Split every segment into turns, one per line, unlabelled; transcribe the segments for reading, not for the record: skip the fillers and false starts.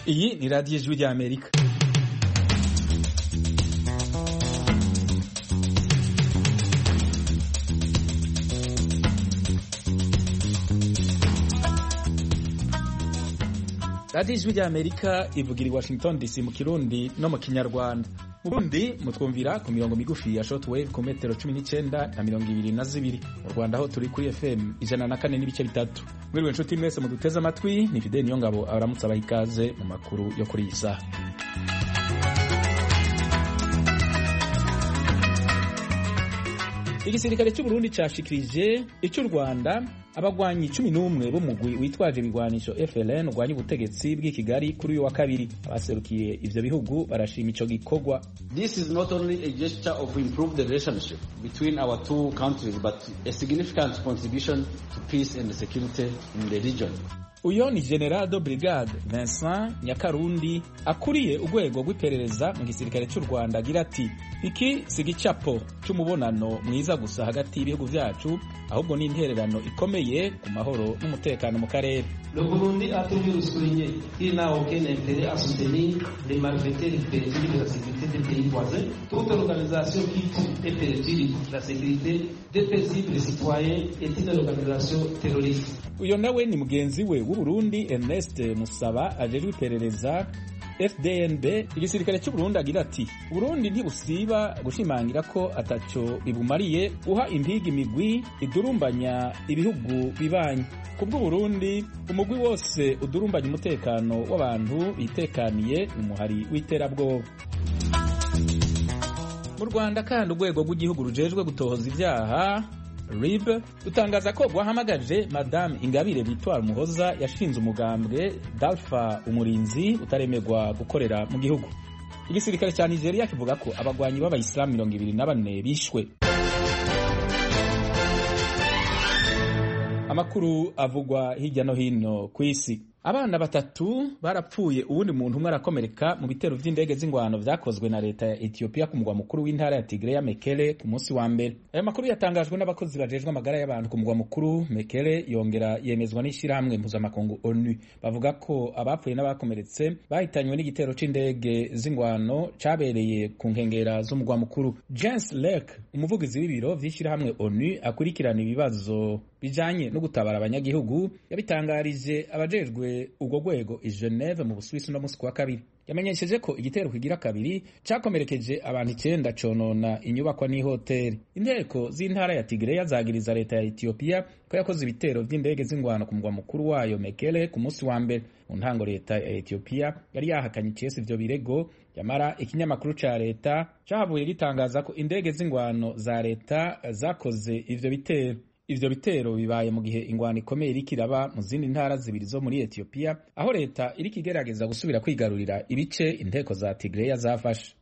Iyi ni radiyo ijwi ry'Amerika. radiyo ijwi ry'Amerika ivugira i Washington DC mu Kirundi no mu Kinyarwanda. Mu Burundi mutwumvira ku mirongo migufi ya shortwave ku metero 19 na 22. Mu Rwanda ho turi kuri FM 104.3. Mwiriwe nshuti mwese muduteze amatwi, ni Fidel Niyongabo abaramutsa abahikaze mu makuru yo kuri iyi saha. Igisirikare cy'u Burundi cashikirije icy'u Rwanda abagwanyi 11 b'umugwi witwaje ibigwanisho FLN ugwanya ubutegetsi bw'i Kigali kuri uyu wa kabiri. Abaserukiye ivyo bihugu barashima ico gikorwa.
This is not only a gesture of improved relationship between our two countries but a significant contribution to peace and security in the region.
Uyo ni General de Brigade Vincent Nyakarundi akuriye urwego rw'iperereza mu gisirikare cy'u Rwanda agira ati iki si gicapo cy'umubonano mwiza gusa hagati y'ibihugu vyacu ahubwo ni intererano ikomeye ku mahoro n'umutekano mu karere.
Le Burundi a toujours souligné qu'il n'a aucun intérêt à soutenir les malfaiteurs perturbe la sécurité des pays voisins. Toute organisation qui tue et perturbe la sécurité des paisibles citoyens est une organisation terroriste.
Uyo nawe ni mugenzi we w'u Burundi Ernest Musaba ajejwe iperereza FDNB. Igisirikare cy'u Burundi agira ati Burundi ntibusiba gushimangira ko ataco bibumariye uha impigi imigwi idurumbanya ibihugu bibanye. Kubwo Burundi umugwi wose udurumbanya umutekano w'abantu bitekaniye umuhari w'iterabwoba. Mu Rwanda kandi urwego rw'igihugu rujejwe gutohoza ivyaha RIB utangaza ko rwahamagaje Madame Ingabire Victoire Umuhoza yashinze umugambwe Dalfa Umurinzi utaremegwa gukorera mu gihugu. Igisirikare cya Nigeria kivuga ko abagwanyi b'abayisilamu 24 bishwe. Amakuru avugwa hirya no hino ku isi. Abana batatu barapfuye uwundi muntu umwe arakomereka mu bitero vy'indege z'ingwano vyakozwe na leta ya Ethiopia ku mugwa mukuru w'intara ya Tigray Mekele ku munsi wa mbere. Aya makuru yatangajwe n'abakozi bajejwe amagara y'abantu ku mugwa mukuru Mekele, yongera yemezwa n'ishirahamwe mpuzamakungu ONU. Bavuga ko abapfuye n'abakomeretse bahitanywe n'igitero c'indege z'ingwano cabereye ku nkengera z'umugwa mukuru. Jens Lake, umuvugizi w'ibiro vy'ishirahamwe ONU akurikirana ibibazo bijanye no gutabara abanyagihugu, yabitangarije abajejwe urwo rwego i Geneve mu Busuwisi no musi wa kabiri. Yamenyesheje ko igitero kigira kabiri cakomerekeje abantu 9 conona inyubakwa n'ihoteli. Inteko z'intara ya Tigray zagiriza leta ya Ethiopia ko yakoze ibitero vy'indege z'ingwano ku mugwa mukuru wayo Mekele ku musi wa mbere. Mu ntango leta ya Ethiopia yari yahakanye icese ivyo birego, yamara ikinyamakuru ca leta cavuye gitangaza ko indege z'ingwano za leta zakoze ivyo bitero. Ivyo bitero bibaye mu gihe ingwano ikomeye iriko iraba mu zindi ntara zibiri zo muri Ethiopia, aho leta iriko igerageza gusubira kwigarurira ibice inteko za Tigray zafashe.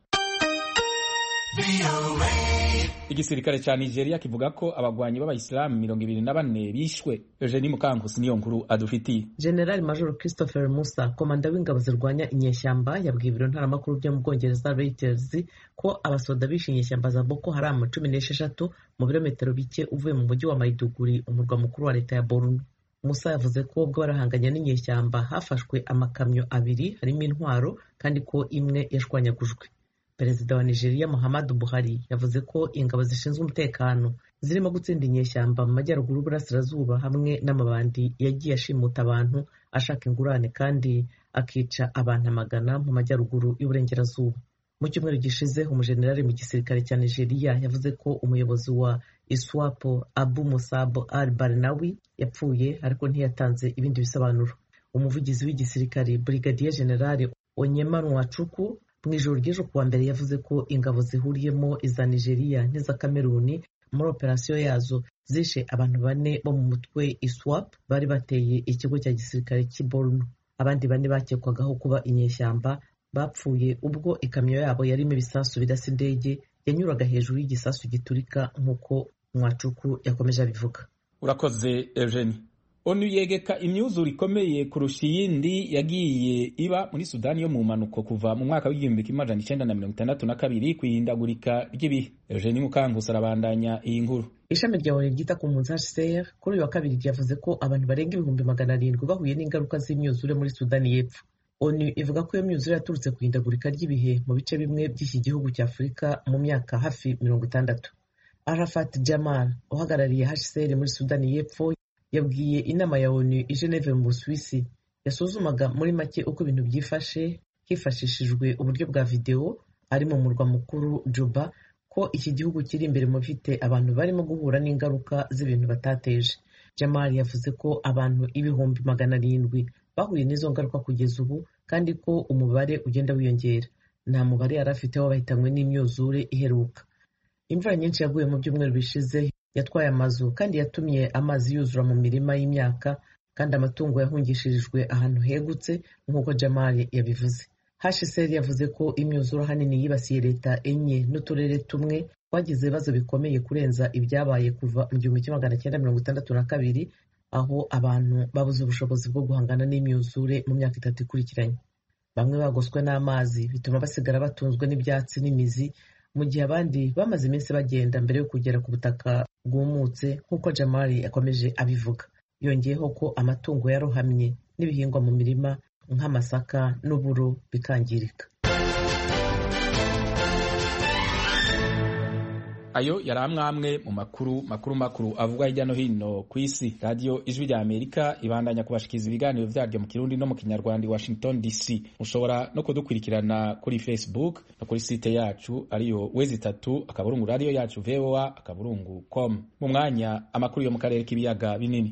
Igisirikare ca Nigeria kivuga ko abagwanyi b'abayisilamu 24 bishwe. Eugenie Mukankusi niyo nkuru adufitiye.
General Major Christopher Musa, komanda w'ingabo zirwanya inyeshyamba, yabwiye ibiro ntaramakuru byo mu Bwongereza Reuters ko abasoda bishe inyeshyamba za Boko Haram 16 mu birometero bike uvuye mu mujyi wa Maiduguri, umurwa mukuru wa leta ya Borno. Musa yavuze ko ubwo barahanganye n'inyeshyamba hafashwe amakamyo 2 harimo intwaro kandi ko imwe yashwanyagujwe. Perezida wa Nigeria Muhammadu Buhari yavuze ko ingabo zishinzwe umutekano zirimo gutsinda inyeshyamba mu majyaruguru burasirazuba hamwe n'amabandi yagiye ashimuta abantu ashaka ingurane kandi akica abantu amagana mu majyaruguru y'uburengerazuba. Mu cyumweru gishize umujenerali mu gisirikare cya Nigeria yavuze ko umuyobozi wa ISWAP Abu Musab al-Barnawi yapfuye ariko ntiyatanze ibindi bisobanuro. Umuvugizi w'igisirikare Brigadier General Onyema Nwachukwu mu ijoro ry'ejo kuwa mbere yavuze ko ingabo zihuriyemo iza Nigeria n'iza Cameroon muri operasiyo yazo zishe abantu 4 bo mu mutwe ISWAP bari bateye ikigo cya gisirikare cy'i Borno. Abandi 4 bakekwagaho kuba inyeshyamba bapfuye ubwo ikamyo yabo yarimo ibisasu bidasa indege yanyuraga hejuru y'igisasu giturika nk'uko Mwacuku yakomeje abivuga.
Urakoze Eugenie. ONU yegeka imyuzure ikomeye kurusha iyindi yagiye iba muri Sudani yo mu manuko kuva mu mwaka w'1962 kwihindagurika ry'ibihe. Eugenie Mukankusi arabandanya iyi nkuru.
Ishami rya ONU ryita ku mpunzi HCR kuri uyu wa kabiri ryavuze ko abantu barenga 700,000 bahuye n'ingaruka z'imyuzure muri Sudani y'Epfo. ONU ivuga ko iyo myuzure yaturutse ku ihindagurika ry'ibihe mu bice bimwe by'iki gihugu cya Afurika mu myaka hafi 60. Arafat Jamal uhagarariye HCR muri Sudani y'Epfo yabwiye inama ya ONU i Geneve mu Busuwisi yasuzumaga muri make uko ibintu byifashe hifashishijwe uburyo bwa video ari mu murwa mukuru Juba ko iki gihugu kiri imbere mu bifite abantu barimo guhura n'ingaruka z'ibintu batateje. Jamal yavuze ko abantu 700,000 bahuye n'izo ngaruka kugeza ubu kandi ko umubare ugenda wiyongera. Nta mubare yari afite w'abahitanywe n'imyuzure iheruka. Imvura nyinshi yaguye mu byumweru bishize yatwaye amazu kandi yatumye amazi yuzura mu mirima y'imyaka kandi amatungo yahungishirijwe ahantu hegutse nk'uko Jamal yabivuze. HCR yavuze ko imyuzure ahanini yibasiye leta enye n'uturere tumwe twagize ibibazo bikomeye kurenza ibyabaye kuva mu 1962 aho abantu babuze ubushobozi bwo guhangana n'imyuzure mu myaka 3 ikurikiranye. Bamwe bagoswe n'amazi bituma basigara batunzwe n'ibyatsi n'imizi mu gihe abandi bamaze iminsi bagenda mbere yo kugera ku butaka bwumutse nk'uko Jamal yakomeje abivuga. Yongeyeho ko amatungo yarohamye n'ibihingwa mu mirima nk'amasaka n'uburo bikangirika.
Ayo yari amwe mu makuru avugwa hirya no hino ku isi. Radio Ijwi rya Amerika ibandanya kubashikiza ibiganiro vyaryo mu Kirundi no mu Kinyarwanda i Washington DC. Mushobora no kudukurikirana kuri Facebook no kuri site yacu ariyo wezi3 radio yacu voa.com. Mu mwanya amakuru yo mu karere k'ibiyaga binini.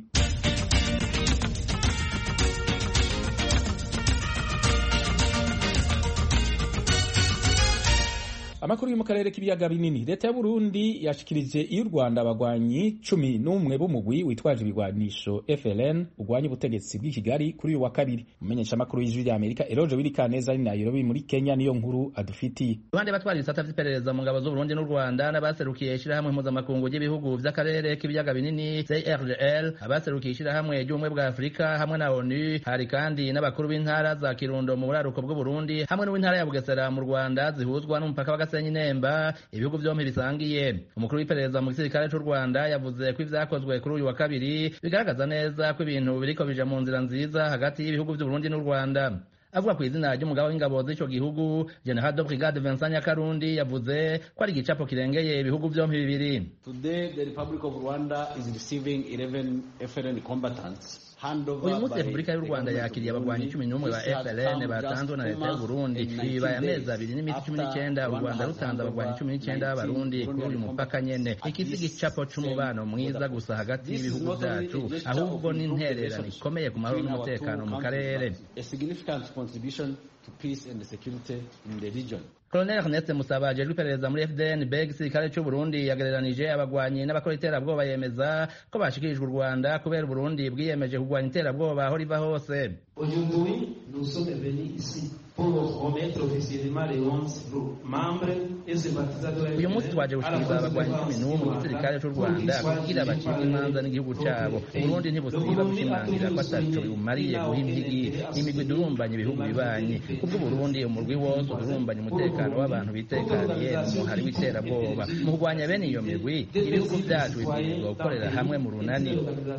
Amakuru yo mu karere k'ibiyaga binini. Leta ya Burundi yashikirije iyo Rwanda abagwanyi 11 b'umugwi witwaje ibigwanisho FLN ugwanya ubutegetsi bw'i Kigali kuri uyu wa kabiri. Mumenyesha amakuru y'Ijwi rya Amerika Eroje Wirikaneza ari Nairobi muri Kenya niyo nkuru adufitiye.
Abandi batwara ibisata vy'iperereza mu ngabo z'u Burundi n'u Rwanda n'abaserukiye ishirahamwe mpuzamakungu ry'ibihugu vy'akarere k'ibiyaga binini CRDL, abaserukiye ishirahamwe ry'ubumwe bwa Afurika hamwe na ONU, hari kandi n'abakuru b'intara za Kirundo mu buraruko bw'u Burundi hamwe n'intara ya Bugesera mu Rwanda zihuzwa n'umupaka wa Nemba. Ibihugu byombi bisangiye. Umukuru w'iperereza mu gisirikare cy'u Rwanda yavuze ko ivyakozwe kuri uyu wa kabiri bigaragaza neza ko ibintu biriko bija mu nzira nziza hagati y'ibihugu by'u Burundi n'u Rwanda. Avuga ku izina ry'umugaba w'ingabo z'icyo gihugu General de Brigade Vincent Nyakarundi yavuze ko ari igicapo kirengeye ibihugu byombi bibiri.
Today the Republic of Rwanda is receiving 11 FLN combatants.
Uyu munsi Repubulika y'u Rwanda yakiriye abagwanyi 11 ba FLN batanzwe na leta y'u Burundi. Bibaye amezi 2 n'iminsi 19 u Rwanda rutanze abagwanyi 19 b'abarundi kuri uyu mupaka nyene. Iki si igicapo c'umubano mwiza gusa hagati y'ibihugu byacu, ahubwo ni intererano ikomeye ku mahoro n'umutekano mu karere.
A significant contribution to peace and security in the region.
Colonel Ernest Musaba ajejwe iperereza muri FDN igisirikare cy'u Burundi yagereranije abagwanyi n'abakora iterabwoba yemeza ko bashikirijwe u Rwanda kubera u Burundi bwiyemeje kurwanya iterabwoba aho riva hose.
Aujourd'hui, nous sommes venus ici pour remettre officiellement les 11 membres et sympathisants.
Uyu munsi twaje gushikiriza abagwanyi 11 mu gisirikare cy'u Rwanda kugira bacike imanza n'igihugu cyabo. Burundi ntibusiba gushimangira ko ataco bumariye guha imigwi durumbanya ibihugu bibanyi. Kubwo Burundi umurwi wose udurumbanya umutekano w'abantu bitekaniye mu hari w'iterabwoba. Mu kurwanya bene iyo migwi ibihugu byacu bibwirizwa gukorera hamwe mu runani.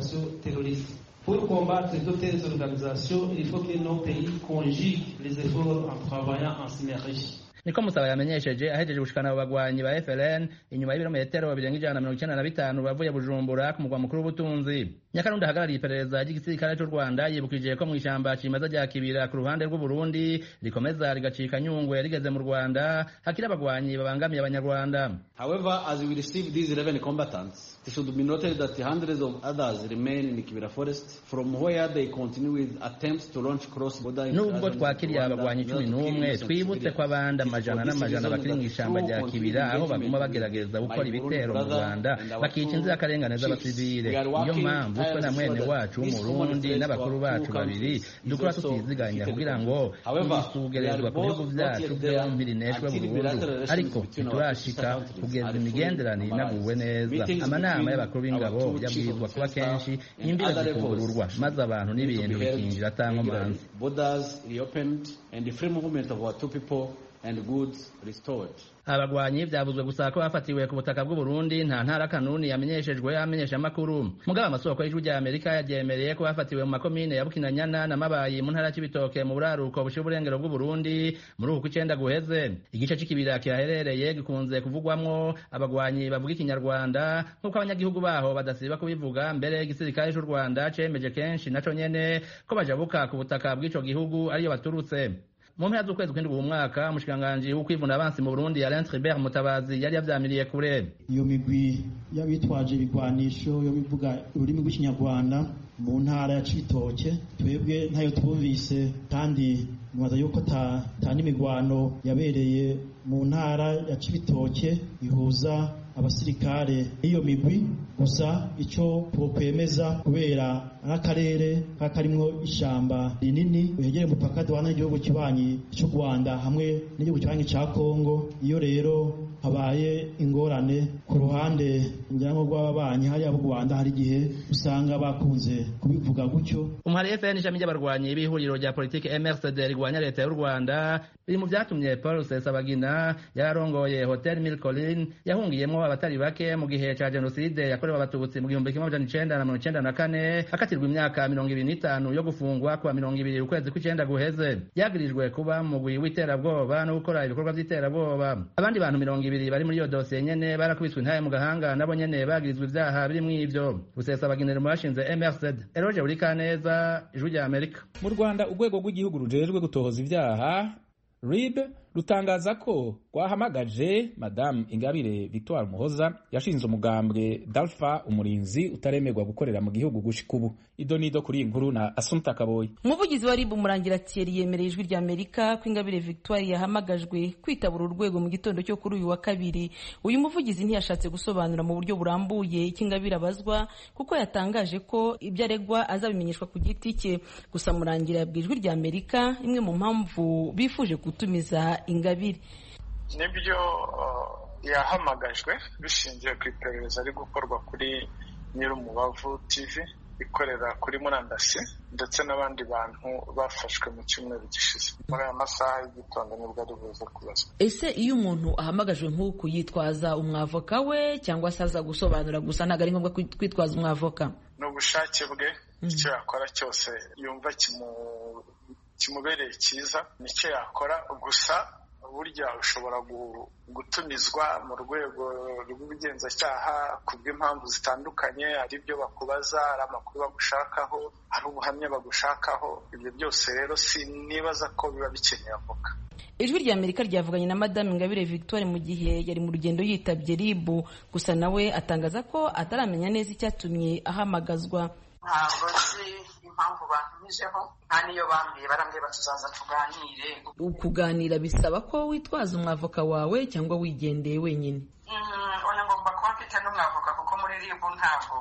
Pour combattre toutes ces organisations, il faut que nos pays conjuguent les efforts en travaillant en synergie.
Niko Musaba yamenyesheje ahejeje gushikana abagwanyi ba FLN inyuma y'ibirometero 295 bavuye Bujumbura ku mugwa mukuru w'ubutunzi. Nyakarundi ahagarariye iperereza ry'igisirikare cy'u Rwanda yibukije ko mu ishamba cimeza rya Kibira ku ruhande rw'u Burundi rikomeza rigacika Nyungwe rigeze mu Rwanda hakiri abagwanyi babangamiye abanyarwanda.
However, as we receive these 11 combatants, it should be noted that hundreds of others remain in Kibira forest from where they continue with attempts to launch cross-border.
Nubwo twakiriye abagwanyi 11 twibutse ko abandi amajana n'amajana bakiri mu ishamba rya Kibira aho baguma bagerageza gukora ibitero mu Rwanda bakica inzirakarengane z'abasivile. Iyo mpamvu twe na mwene wacu mu Burundi n'abakuru bacu babiri dukora tutiziganya kugira ngo tugerezwa ku bihugu byacu byombi bineshwe burundu, ariko turashika kugeza imigenderanire inaguwe neza. Amanama y'abakuru b'ingabo yabwirizwa kuba kenshi imbibe zikugururwa maze abantu n'ibintu bikinjira atankomanzi.
Borders reopened and the free movement of our two people and goods restored.
Abagwanyi byavuzwe gusa ko bafatiwe ku butaka bw'u Burundi nta ntara kanuni yamenyeshejwe amenyesha makuru. Mugaba amasoko y'ijwi rya Amerika yagemereye ko bafatiwe mu makomine ya Bukinanyana na Mabayi mu ntara y'Ibitoke mu buraruko bushiye uburengero bw'u Burundi muri uku kw'icenda guheze. Igice c'ikibira kihaherereye gikunze kuvugwamwo abagwanyi bavuga ikinyarwanda nk'uko abanyagihugu baho badasiba kubivuga, mbere igisirikare c'u Rwanda cemeje kenshi naco nyene ko bajabuka ku butaka bw'ico gihugu ariyo baturutse. Mu mpera z'ukwezi kw'indwi uyu mwaka umushikiranganji w'ukwivuna abansi mu Burundi Alain Tribert Mutabazi yari yavyamiriye kure.
Iyo migwi y'abitwaje ibigwanisho yo bivuga ururimi rw'ikinyarwanda mu ntara ya Cibitoke twebwe ntayo twumvise, kandi mubaza yuko ta n'imigwano yabereye mu ntara ya Cibitoke ihuza abasirikare iyo migwi. Gusa ico twokwemeza kubera akarere karimwo ishamba rinini uhegereye umupaka duhana n'igihugu kibanyi cy'u Rwanda hamwe n'igihugu kibanyi ca Kongo, iyo rero habaye ingorane ku ruhande njyango rw'ababanyi hariya mu Rwanda hari igihe usanga bakunze kubivuga gutyo.
Umuhari FN ishami ry'abarwanyi b'ihuriro rya politike MRCD rigwanya leta y'u Rwanda biri mu vyatumye Paul Rusesabagina yararongoye Hotel Mille Collines yahungiyemo abatari bake mu gihe ca genocide yakorewe abatutsi mu 1994 akatirwa imyaka 25 yo gufungwa kwa 20 ukwezi kw'icenda guheze. Yagirijwe kuba mu mugwi w'iterabwoba no gukora ibikorwa vy'iterabwoba. Abandi bantu 20 bari muri iyo dosiye nyene barakubiswe intaye mu gahanga nabo nyene bagirizwe ivyaha biri mu ivyo. Rusesabagina mu bashinze MRCD. Eroge Burikaneza, Ijwi rya Amerika.
Mu Rwanda urwego rw'igihugu rujejwe gutohoza ivyaha RIB rutangaza ko rwahamagaje Madame Ingabire Victoire Umuhoza yashinze umugambwe Dalfa Umurinzi utaremerwa gukorera mu gihugu gushika ubu. Idonido kuri inkuru na Assumpta Kaboyi.
Umuvugizi wa RIB Murangira Thierry yemereye Ijwi rya Amerika ko Ingabire Victoire yahamagajwe kwitabura urwego mu gitondo cyo kuri uyu wa kabiri. Uyu muvugizi ntiyashatse gusobanura mu buryo burambuye iki Ingabire abazwa kuko yatangaje ko ibyo aregwa azabimenyeshwa ku giti cye. Gusa Murangira yabwiye Ijwi rya Amerika imwe mu mpamvu bifuje gutumiza Ingabire.
Nibyo yahamagajwe bishingiye ku iperereza ari gukorwa kuri Nyirumubavu TV ikorera kuri murandasi ndetse n'abandi bantu bafashwe mu cyumweru gishize muri aya masaha y'igitondo nibwo ari buze kubazwa.
Ese iyo umuntu ahamagajwe nk'uku yitwaza umwavoka we cyangwa se aza gusobanura gusa ntabwo ari ngombwa kwitwaza umwavoka?
Ni ubushake bwe, icyo yakora cyose yumva kimubereye cyiza nicyo yakora. Gusa burya ushobora gutumizwa mu rwego rw'ubugenzacyaha ku bw'impamvu zitandukanye, ari ibyo bakubaza, ari amakuru bagushakaho, ari ubuhamya bagushakaho. Ibyo byose rero sinibaza ko biba bikeneye avoka.
Ijwi rya Amerika ryavuganye na Madame Ingabire Victoire mu gihe yari mu rugendo yitabye RIB, gusa nawe atangaza ko ataramenya neza icyatumye ahamagazwa.
Ntabwo nzi impamvu bantumijeho, nta niyo bambwiye, barambwiye batuzaza tuganire.
Ukuganira bisaba ko witwaza umwavoka wawe cyangwa wigendeye wenyine?
Oya, ngomba kuba mfite n'umwavoka kuko muri RIB ntabwo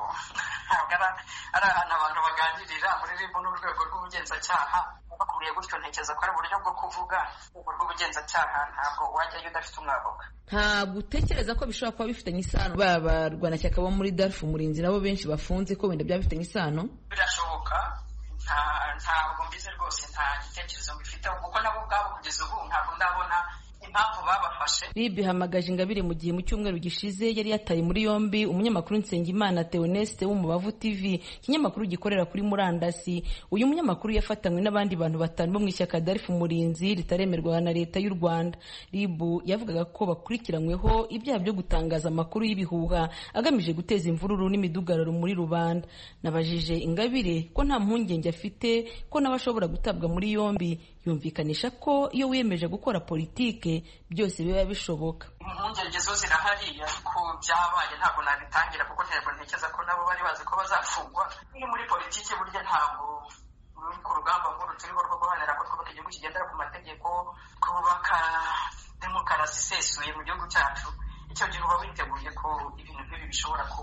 ari ahantu abantu baganirira. Muri RIB n'urwego rw'ubugenzacyaha bakubwiye gutyo, ntekereza ko ari uburyo bwo kuvuga urwego rw'ubugenzacyaha, ntabwo wajyayo udafite umwavoka.
Ntabwo utekereza ko bishobora kuba bifitanye isano barwanashyaka bo muri Dalfa Umurinzi nabo benshi bafunze ko wenda byaba bifitanye isano?
Birashoboka, ntabwo mbizi rwose, nta gitekerezo mbifiteho kuko nabo ubwabo kugeza ubu ntabwo ndabona impamvu babafashe. RIB ihamagaje Ingabire mu gihe mu cyumweru gishize yari yataye muri yombi umunyamakuru Nsengimana Theoneste w'Umubavu TV, ikinyamakuru gikorera kuri murandasi. Uyu munyamakuru yafatanywe n'abandi bantu batanu bo mu ishyaka Dalfa Umurinzi ritaremerwa na leta y'u Rwanda. RIB yavugaga ko bakurikiranyweho ibyaha byo gutangaza amakuru y'ibihuha agamije guteza imvururu n'imidugararo muri rubanda. Nabajije Ingabire ko nta mpungenge afite ko n'abashobora gutabwa muri yombi, yumvikanisha ko iyo wiyemeje gukora politike byose biba bishoboka. Impungenge zo zirahari, ariko byabaye ntabwo nabitangira kuko ntekereza ko nabo bari bazi ko bazafungwa. Iyo muri politike burya ntabwo ku rugamba nkuru turiho rwo guharanira ko twubaka igihugu kigendera ku mategeko, kubaka demokarasi isesuye mu gihugu cyacu, icyo gihe uba witeguye ko ibintu nk'ibi bishobora kuba.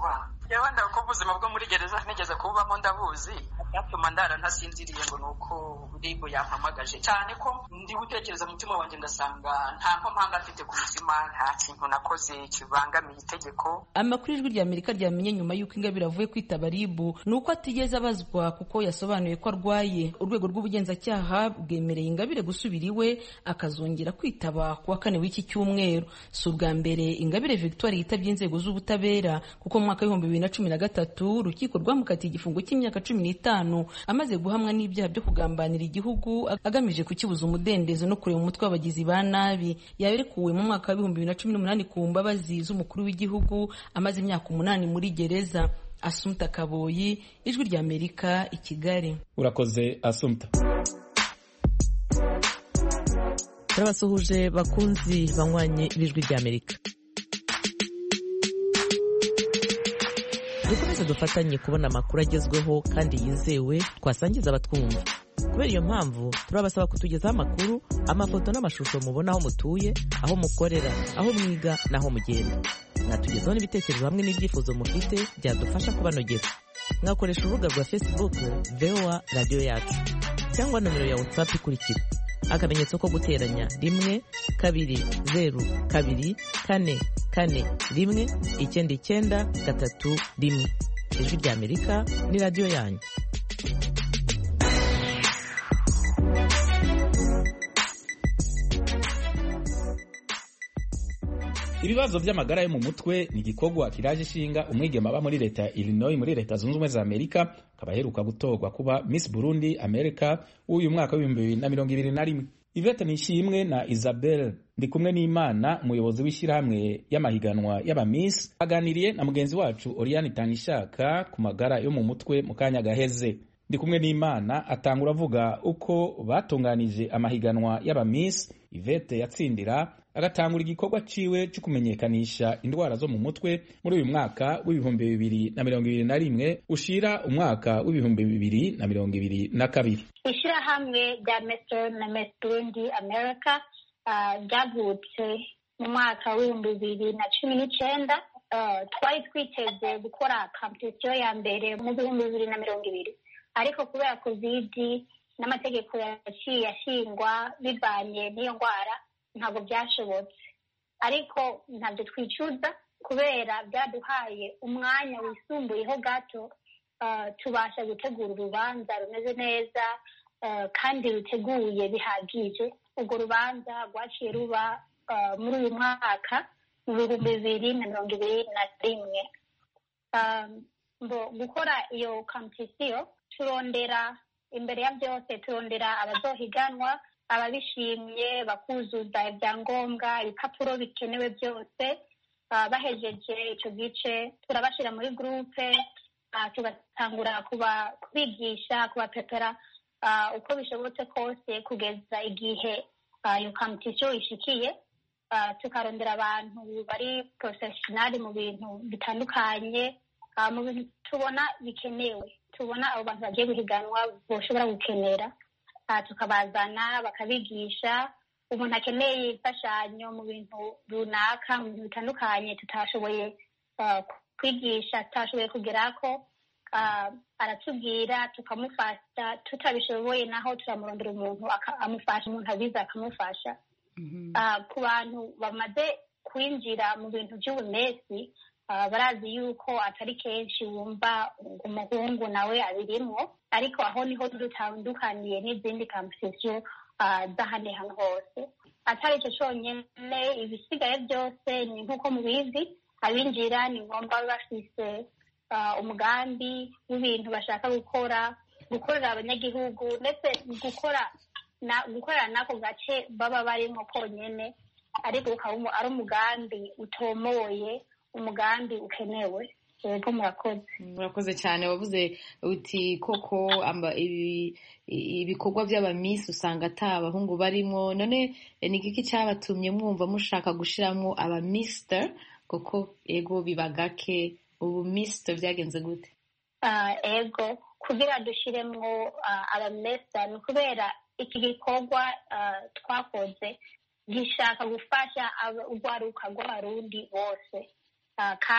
yewe ndako ubuzima bwo muri gereza nigeze kubamo ndabuzi byatuma ndara ntasinziriye ngo nuko ribo yampamagaje cyane ko ndi gutekereza mutima wanjye ngasanga nta mpamanga afite ku buzima nta kintu nakoze kibangamiye itegeko.
Amakuru y'Ijwi ry'Amerika ryamenye nyuma y'uko Ingabire avuye kwitaba ribu nuko atigeze abazwa kuko yasobanuye ko arwaye. Urwego rw'ubugenzacyaha bwemereye Ingabire gusubira iwe akazongera kwitaba kuwa kane w'iki cyumweru. Si ubwa mbere Ingabire Victoire yitabye inzego z'ubutabera kuko mu mwaka w'ibihumbi 2013 urukiko rwamukatiye igifungo cy'imyaka 15 amaze guhamwa n'ibyaha byo kugambanira igihugu agamije kukibuza umudendezo no kureba umutwe w'abagizi ba nabi. Yarekuwe mu mwaka wa 2018 ku mbabazi z'umukuru w'igihugu amaze imyaka 8 muri gereza. Assumpta Kaboyi, Ijwi ry'Amerika, i Kigali.
Urakoze Assumpta.
Turabasuhuje bakunzi banywanye b'Ijwi ry'Amerika. Dukomeze dufatanye kubona amakuru agezweho kandi yizewe twasangiza abatwumva. Kubera iyo mpamvu turabasaba kutugezaho amakuru, amafoto n'amashusho mubona aho mutuye, aho mukorera, aho mwiga n'aho mugenda. Mwatugezaho n'ibitekerezo hamwe n'ibyifuzo mufite byadufasha kubanogera. Mwakoresha urubuga rwa Facebook VOA Radio Yacu cyangwa nomero ya WhatsApp ikurikira: akamenyetso ko guteranya 1 2 0 2 4 4 1 9 9 3 1. Ijwi ry'Amerika ni radio yanyu.
Ibibazo by'amagara yo mu mutwe ni igikorwa kiraje ishinga umwigema aba muri leta ya Illinois muri leta zunze ubumwe za Amerika, kabaheruka gutorwa kuba Miss Burundi America w'uyu mwaka w'2021. Yvette Nishimwe na Isabelle Ndikumwe n'Imana, umuyobozi w'ishyirahamwe y'amahiganwa y'aba Miss, aganiriye na mugenzi wacu Oriane Tanishaka ku magara yo mu mutwe mu kanya gaheze. Ndikumwe n'Imana atangura avuga uko batunganije amahiganwa y'aba Miss. Yvette yatsindira agatangura igikorwa ciwe cyo kumenyekanisha indwara zo mu mutwe muri uyu mwaka w'2021 ushira umwaka w'2022.
Ishyirahamwe rya Metro na Miss Burundi America ryavutse mu mwaka w'2019. Twari twiteze gukora competition ya mbere mu 2020, ariko kubera COVID n'amategeko yaciye ashingwa bivanye n'iyo ndwara ntabwo byashobotse. Ariko ntabyo twicuza kubera byaduhaye umwanya wisumbuyeho gato, tubasha gutegura urubanza rumeze neza kandi ruteguye bihagije. Urwo rubanza rwaciye ruba muri uyu mwaka mu 2021. Gukora iyo competition turondera imbere ya byose turondera abazohiganwa, ababishimye bakuzuza ibyangombwa, ibipapuro bikenewe byose. Bahejeje icyo gice turabashira muri groupe, tugatangura kubigisha, kubapepera uko bishobotse kose kugeza igihe iyo competition ishikiye. Tukarondera abantu bari professional mu bintu bitandukanye, mu bintu tubona bikenewe, tubona abo bantu bagiye guhiganwa boshobora gukenera. Tukabazana bakabigisha. Umuntu akeneye imfashanyo mu bintu runaka, mu bintu bitandukanye tutashoboye kwigisha, tutashoboye kugerako, aratubwira tukamufasha. Tutabishoboye naho turamurondera umuntu amufasha, umuntu abiza akamufasha. Ku bantu bamaze kwinjira mu bintu by'ubunesi, barazi yuko atari kenshi wumva umuhungu nawe abirimo, ariko aho niho dutandukaniye n'izindi competition z'ahandi hantu hose. Atari icyo cyonyine, ibisigaye byose ni nk'uko mubizi, abinjira ni ngombwa bafise umugambi w'ibintu bashaka gukorera abanyagihugu, ndetse gukorera n'ako gace baba barimo konyene, ariko ukaba ari umugambi utomoye, umugambi ukenewe. Yego,
murakoze cyane. Wavuze uti koko ibikorwa by'abamisi usanga ata abahungu barimo. None ni iki cyabatumye mwumva mushaka gushiramo abamister? Koko ego biba gake, ubu mister byagenze gute?
Ego, kugira dushiremo abamister ni kubera iki gikorwa twakoze gishaka gufasha urwaruka rw'abarundi bose,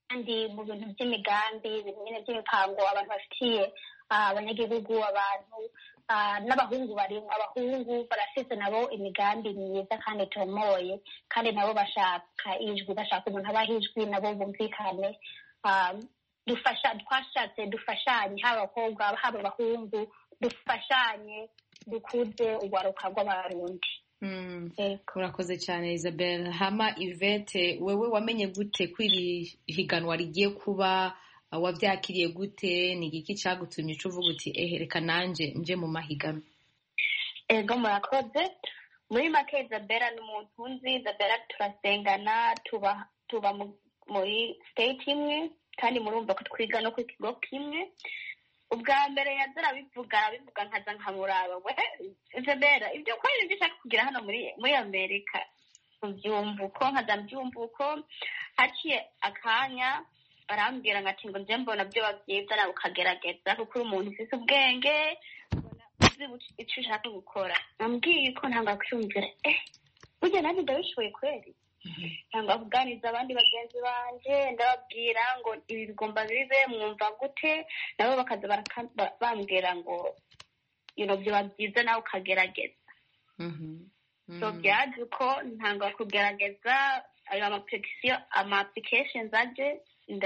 kandi mu bintu by'imigambi ibintu nyine by'imipango abantu bafitiye abanyagihugu abantu n'abahungu barimo abahungu barafite nabo imigambi myiza kandi itomoye kandi nabo bashaka ijwi bashaka umuntu abaha ijwi nabo bumvikane twashatse dufashanye haba abakobwa haba abahungu dufashanye dukuze urwaruka rw'abarundi.
Murakoze cyane Isabelle. Hama Yvette, wewe wamenye gute ko iri higanwa rigiye kuba, wabyakiriye gute, ni igiki cyagutumye uvuga uti reka nanje nje mu mahiganwa?
Ego murakoze. Muri make Isabelle ni umuntu nzi. Isabelle turasengana, tuba muri state imwe kandi murumva ko twiga no ku kigo kimwe. Ubwa mbere yaza arabivuga nkaza nkamuraba we Isabelle ibyo ko ibyo ushaka kugira hano muri Amerika ubyumva uko nkaza mbyumva uko haciye akanya arambwira ngati ngo nje mbona byo babyiza nawe ukagerageza kuko uri umuntu ufite ubwenge uzi icyo ushaka gukora. Nambwiye ko ntanga kwiyumvira burya nanjye ndabishoboye kweri cyangwa kuganiriza abandi bagenzi banje ndababwira ngo ibi bigomba bibe mwumva gute nabo bakaza bambwira ngo byoba byiza nawe ukagerageza. So byaje ko ntanga kugerageza ayo ama applications aje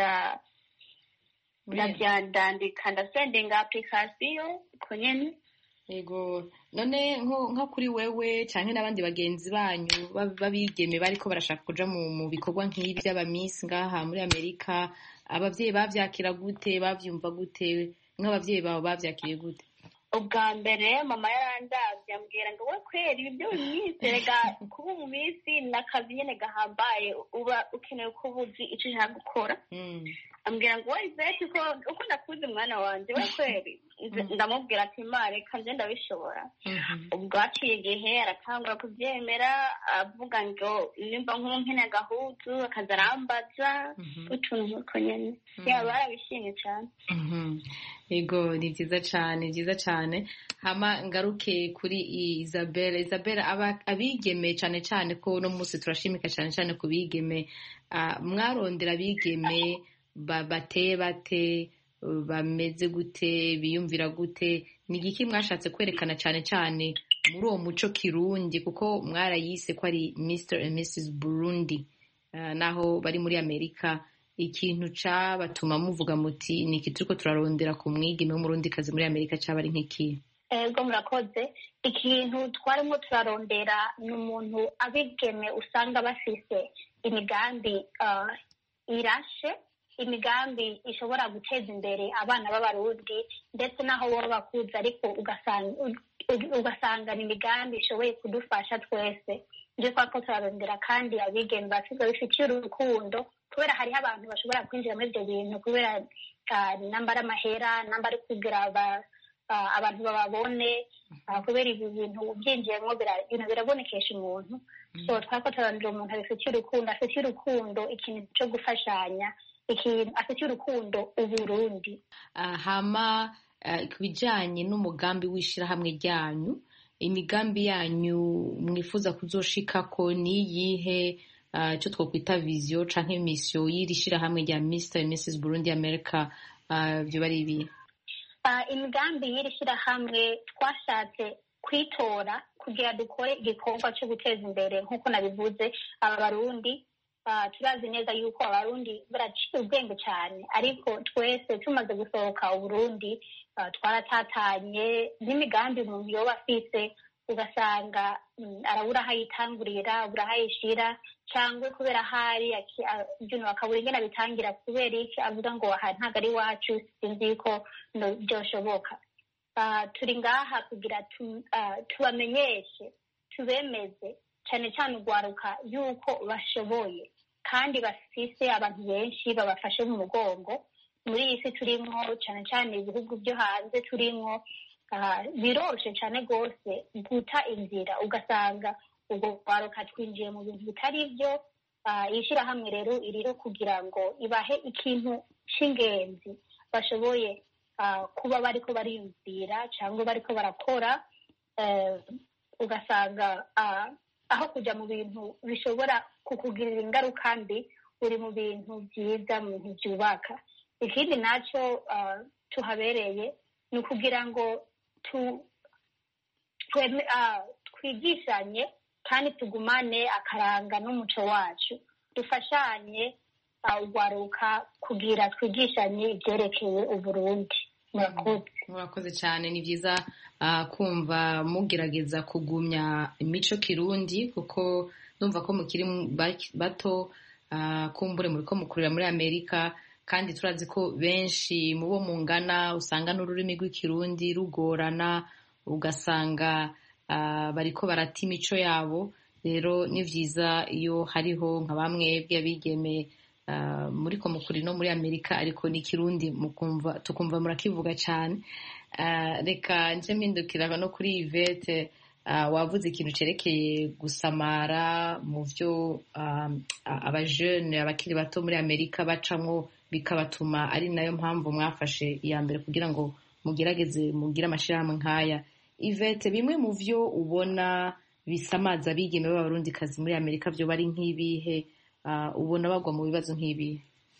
ndabyandika ndasendinga application ko nyene.
Yego, none nko kuri wewe cyangwa n'abandi bagenzi banyu babigeme bariko barashaka kuja mu bikorwa nk'ibi by'abamiss ngaha muri Amerika, abavyeyi bavyakira gute, bavyumva gute, nk'abavyeyi bawe bavyakiriye gute?
Ubwa mbere mama yarandavye ambwira ngo we kweri ibyo unyizerega kuba mu minsi n'akazi nyene gahambaye uba ukeneye ko ubuzi icyo ushaka gukora. Ambwira ngo we Yvette uko ndakuze mwana wanje we kweri ndamubwira ati mare kanje ndabishobora. Ubwo haciye igihe aratangura kubyemera avuga ngo nimba nk'unkene gahuzu akaza arambaza utuntu nk'uko nyene yaba arabishimye cyane.
Yego, ni byiza cyane. Hama ngaruke kuri Isabelle. Abigeme cyane ko no munsi turashimika cyane ku bigeme, mwarondera abigeme bateye bate, bameze gute, biyumvira gute, ni igiki mwashatse kwerekana cyane muri uwo muco kirundi kuko mwarayise ko ari Mr and Mrs Burundi naho bari muri Amerika? Ikintu cabatuma muvuga muti ni iki turiko turarondera ku mwigeme w'umurundikazi muri Amerika caba ari nk'iki?
Ego murakoze. Ikintu twarimo turarondera ni umuntu abigeme usanga bafise imigambi irashe, imigambi ishobora guteza imbere abana b'abarundi ndetse naho baba bakuze ariko ugasanga ni imigambi ishoboye kudufasha twese. Nje twako turarondera kandi abigeme bafise bifitiye urukundo, kubera hariho abantu bashobora kwinjira muri ibyo bintu kubera nambara amahera, nambara kugira abantu bababone, kubera ibi bintu byinjiyemo birabonekesha umuntu. So twako turarondera umuntu afitiye urukundo ikintu cyo gufashanya, ikintu afitiye urukundo Uburundi.
Hama ku bijyanye n'umugambi w'ishirahamwe ryanyu, imigambi yanyu mwifuza kuzoshikako ni iyihe? Icyo twakwita viziyo canke misiyo y'iri shirahamwe rya Mr and Mrs Burundi America byo bari ibi?
Imigambi y'iri shirahamwe twashatse kwitora kugira dukore igikorwa cyo guteza imbere nk'uko nabivuze abarundi. Turazi neza yuko abarundi baraciye ubwenge cyane, ariko twese tumaze gusohoka Uburundi twaratatanye n'imigambi umuntu yoba afise ugasanga arabura aho ayitangurira, abura aho ayishira, cyangwa kubera hari ibintu bakabura ingene abitangira kubera iki avuga ngo aha ntabwo ari iwacu, sinzi ko byoshoboka. Turi ngaha kugira tubamenyeshe, tubemeze cyane urwaruka yuko bashoboye kandi bafise abantu benshi babafashe mu mugongo. Muri iyi si turimo cyane ibihugu byo hanze turimo, biroroshye cyane rwose guta inzira ugasanga ubwo rwaruka twinjiye mu bintu bitari byo. Ishyirahamwe rero iriho kugira ngo ibahe ikintu cy'ingenzi bashoboye kuba bariko bariyumvira cyangwa bariko barakora, ugasanga aho kujya mu bintu bishobora kukugirira ingaruka mbi uri mu bintu byiza, mu bintu byubaka. Ikindi nacyo tuhabereye ni ukugira ngo twigishanye kandi tugumane akaranga n'umuco wacu, dufashanye ugwaruka kugira twigishanye ibyerekeye Uburundi.
Murakoze cyane. Ni byiza kumva mugerageza kugumya imico kirundi, kuko numva ko mukiri bato, kumbure muriko mukurira muri Amerika, kandi turazi ko benshi mu bo mungana usanga n'ururimi rw'ikirundi rugorana, ugasanga bariko barata imico yabo. Rero ni vyiza iyo hariho nka bamwe bw'abigeme muriko mukuri no muri Amerika ariko ni kirundi tukumva murakivuga cyane. Reka nje mpindukira no kuri Yvette, wavuze ikintu cerekeye gusamara mu vyo abajene abakiri bato muri Amerika bacamwo, bikabatuma ari nayo mpamvu mwafashe iya mbere kugira ngo mugerageze mugire amashirahamwe nk'aya. Yvette, bimwe mu vyo ubona bisamaza abigeme b'abarundikazi muri Amerika vyo bari nk'ibihe? Ubona bagwa mu bibazo nk'ibihe?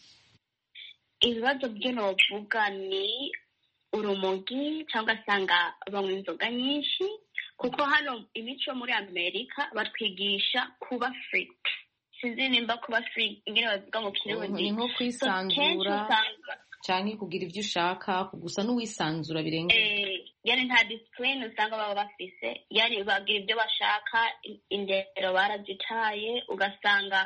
Ibibazo byo novuga ni urumogi, cyangwa asanga banywa inzoga nyinshi, kuko hano imico muri Amerika batwigisha kuba free. Sinzi nimba kuba free ingene bavuga mu kirundi,
ni nko kwisanzura canke kugira ivyo ushaka, gusa n'uwisanzura birengeye.
Yani nta discipline usanga baba bafise, yani bagira ibyo bashaka, indero barazitaye, ugasanga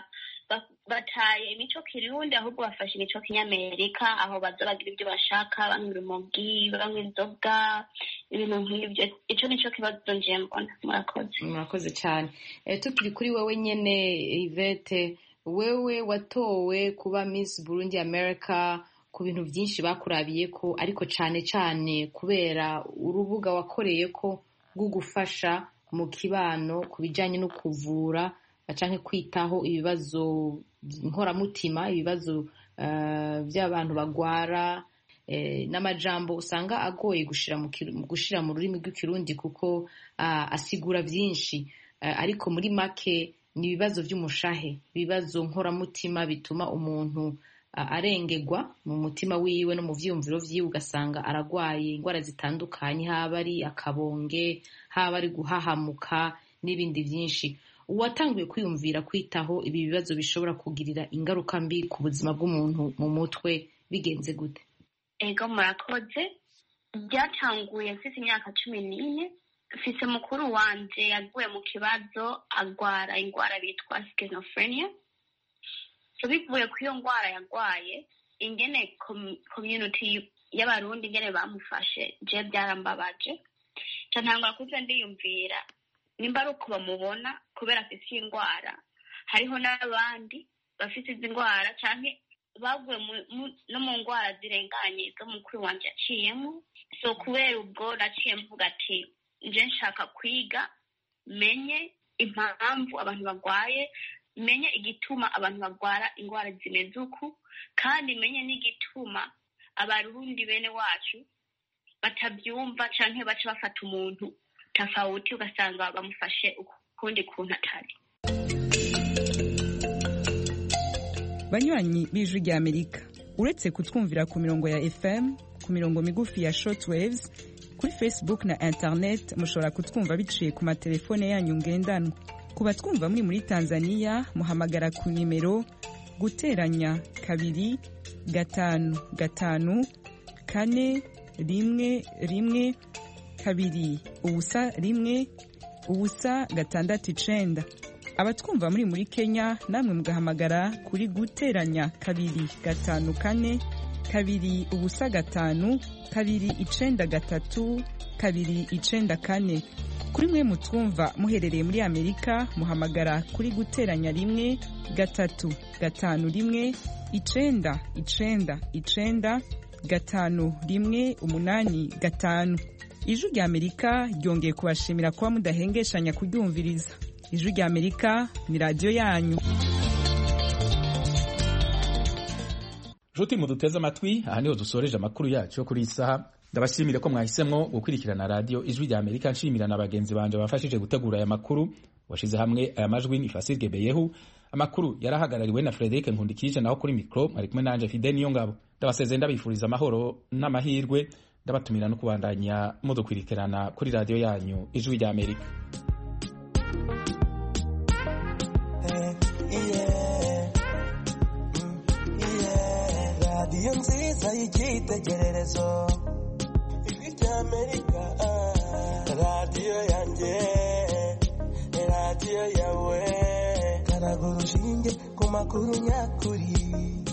bataye imico kirundi ahubwo bafashe imico kinyamerika, aho baza bagira ibyo bashaka, banywa urumogi, banywa inzoga, ibintu nk'ibyo. Ico nico kibazo nje mbona.
Murakoze cyane. Tukiri kuri wewe nyene Yvette, wewe watowe kuba Miss Burundi America ku bintu byinshi bakurabiye ko, ariko cyane cyane kubera urubuga wakoreye ko rwo gufasha mu kibano ku bijyanye no kuvura canke kwitaho ibibazo nkoramutima, ibibazo by'abantu bagwara, n'amajambo usanga agoye gushira mu rurimi rw'ikirundi kuko asigura byinshi, ariko muri make ni ibibazo by'umushahe, ibibazo nkoramutima bituma umuntu arengegwa mu mutima wiwe no mu vyiyumviro vyiwe, ugasanga aragwaye ingwara zitandukanye, haba ari akabonge, haba ari guhahamuka n'ibindi vyinshi. Uwatanguye kwiyumvira kwitaho ibi bibazo bishobora kugirira ingaruka mbi ku buzima bw'umuntu mu mutwe, bigenze gute?
Ego murakoze. Byatanguye mfise imyaka 14. Mfise mukuru wanje yaguye mu kibazo agwara ingwara bitwa schizophrenia. So bivuye ku iyo ngwara yagwaye, ingene community y'abarundi ingene bamufashe je byarambabaje. Ntangura kuza ndiyumvira nimba ari uko bamubona kubera afise ingwara, hariho n'abandi bafise izi ngwara canke baguye no mu ngwara zirenganye zo mukuru wanje yaciyemo. So kubera ubwo naciye mvuga ati nje nshaka kwiga, menye impamvu abantu bagwaye, menye igituma abantu bagwara ingwara zimeze uku, kandi menye n'igituma abarundi bene wacu batabyumva canke baca bafata umuntu tafauti, ugasanga bamufashe ukundi kuntu atari.
Banywanyi b'Ijwi rya Amerika, uretse kutwumvira ku mirongo ya FM, ku mirongo migufi ya shortwaves, kuri Facebook na internet mushobora kutwumva biciye ku matelefone yanyu ngendanwa. Ku batwumva muri Tanzania muhamagara ku nimero guteranya 2 5 5 4 1 1 2 ubusa 1 ubusa 6 abatwumva muri Kenya namwe mugahamagara kuri guteranya 2 5 4 2 ubusa 5 2 9 3 2 9 kuri mwe mutwumva muherereye muri Amerika muhamagara kuri guteranya 1 3 5 1 9 9 9 5 1 8 5. Ijwi rya Amerika ryongeye kubashimira kuba mudahengeshanya kuryumviriza. Ijwi rya Amerika ni radio yanyu.
Juti muduteze amatwi, aha niho dusoreje amakuru yacu kuri isaha. Ndabashimira ko mwahisemwo gukurikirana radio Ijwi rya Amerika. Nshimira na bagenzi banje bafashije gutegura aya makuru. Washize hamwe aya majwi ni Fasil Gebeyehu. amakuru yarahagarariwe na Frederic Nkundikije, naho kuri mikro ari kumwe nanje Fide Niyongabo. Ndabasezeye ndabifuriza amahoro n'amahirwe, ndabatumira no kubandanya mudukwirikirana kuri radio yanyu Ijwi rya Amerika.
Radio nziza y'ikitegererezo, Ijwi rya Amerika, radio yanjye, radio yawe, karaga urushinge ku makuru nyakuri.